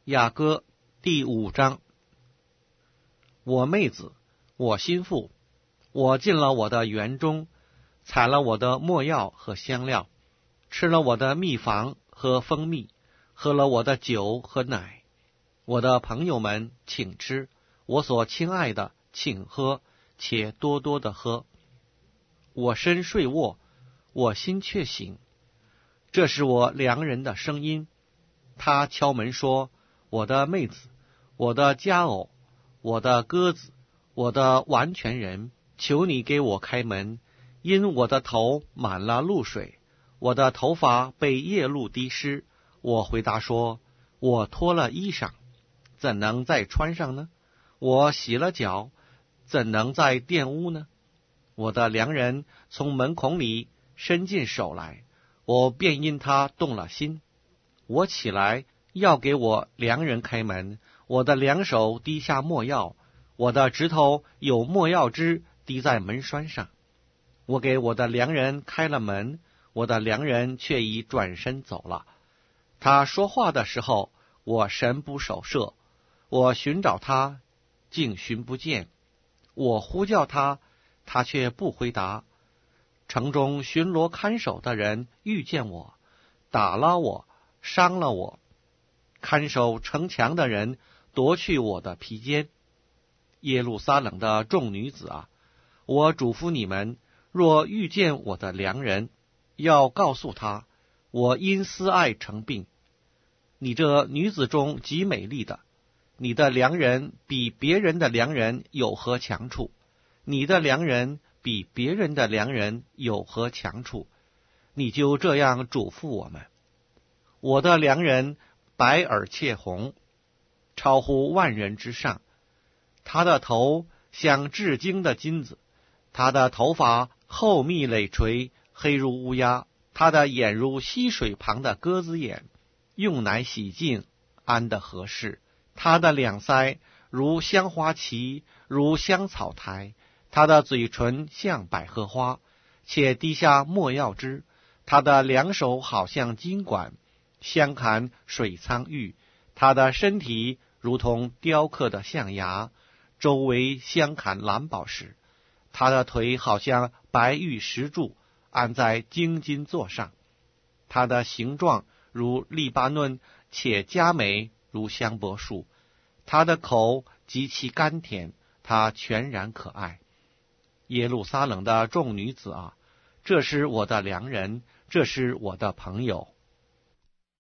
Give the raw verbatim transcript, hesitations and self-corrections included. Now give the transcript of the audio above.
雅歌第五章。我妹子，我心腹，我进了我的园中，采了我的没药和香料，吃了我的蜜房和蜂蜜，喝了我的酒和奶。我的朋友们，请吃，我所亲爱的，请喝，且多多的喝。我身睡卧，我心却醒。这是我良人的声音，他敲门说：我的妹子，我的佳偶，我的鸽子，我的完全人，求你给我开门，因我的头满了露水，我的头发被夜露滴湿。我回答说：我脱了衣裳，怎能再穿上呢？我洗了脚，怎能再玷污呢？我的良人从门孔里伸进手来，我便因他动了心。我起来要给我良人开门，我的两手滴下没药，我的指头有没药汁滴在门栓上。我给我的良人开了门，我的良人却已转身走了。他说话的时候，我神不守舍，我寻找他，竟寻不见。我呼叫他，他却不回答。城中巡逻看守的人遇见我，打了我，伤了我。看守城墙的人夺去我的披肩。耶路撒冷的众女子啊，我嘱咐你们，若遇见我的良人，要告诉他，我因思爱成病。你这女子中极美丽的，你的良人比别人的良人有何强处？你的良人比别人的良人有何强处？你就这样嘱咐我们。我的良人白而且红，超乎万人之上。他的头像至精的金子，他的头发厚密累垂，黑如乌鸦。他的眼如溪水旁的鸽子眼，用奶洗净，安得合适。他的两腮如香花旗，如香草台。他的嘴唇像百合花，且滴下没药汁。他的两手好像金管，相砍水苍玉。他的身体如同雕刻的象牙，周围相砍蓝宝石。他的腿好像白玉石柱，安在精金座上。他的形状如利巴嫩，且佳美如香柏树。他的口极其甘甜，他全然可爱。耶路撒冷的众女子啊，这是我的良人，这是我的朋友。